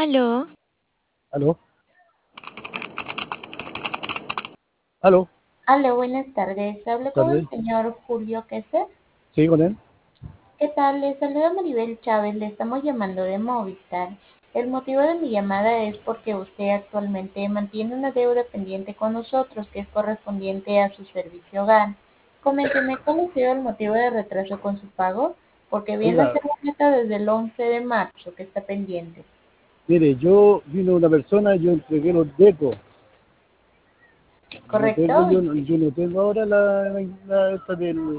Aló, ¿Aló? ¿Aló? Hola, buenas tardes. Hablo con el ¿Tarde? señor Julio Queser. ¿Sí, con él? ¿Qué tal? Le saluda Maribel Chávez. Le estamos llamando de Movistar. El motivo de mi llamada es porque usted actualmente mantiene una deuda pendiente con nosotros que es correspondiente a su servicio hogar. Coménteme cuál ha sido el motivo de retraso con su pago, porque viene a Oiga, ser una meta desde el 11 de marzo que está pendiente. mire, vino una persona, yo entregué los decos. No tengo, ¿Correcto? yo no tengo ahora la esta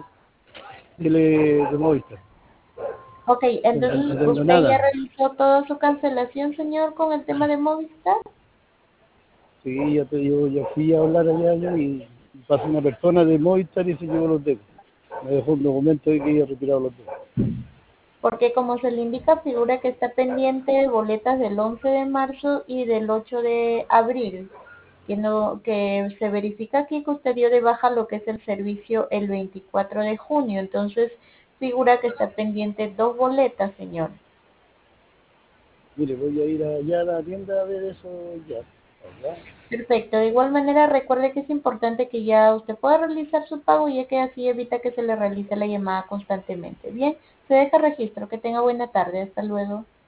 de Movistar. Ok, No entonces tengo usted ya nada. realizó toda su cancelación, señor, con el tema de Movistar. Sí, ya te digo, ya fui a hablar allá yo y pasó una persona de Movistar y se llevó los decos. Me dejó un documento de que había retirado los decos. Porque como se le indica, figura que está pendiente de boletas del 11 de marzo y del 8 de abril, que no, que se verifica aquí que usted dio de baja lo que es el servicio el 24 de junio, entonces figura que está pendiente dos boletas, señor. Mire, voy a ir allá a la tienda a ver eso ya. ¿Verdad? Perfecto, de igual manera recuerde que es importante que ya usted pueda realizar su pago, ya que así evita que se le realice la llamada constantemente. Bien, se deja registro, que tenga buena tarde, hasta luego.